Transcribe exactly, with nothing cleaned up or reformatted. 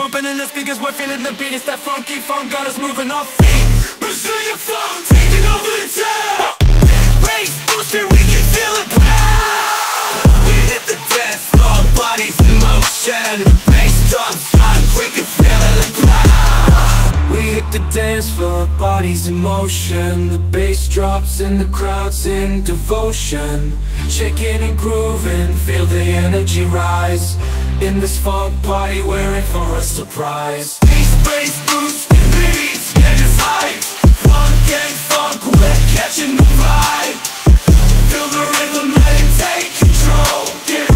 pumping in the speakers, we're feeling the beat. It's that funky funk, got us moving off feet. Brazilian funk, taking over the town. Bass boosting, we can feel it pound. We hit the dance floor, bodies in motion. Bass drums hot, we can feel it pound. We hit the dance floor, bodies in motion. The bass drops and the crowd's in devotion. Shaking and grooving, feel the energy rise. In this funk party, we're in for a surprise. Bass, bass, boost, and beats, get us hype. Funk and funk, we're catching the vibe. Feel the rhythm, let it take control. Get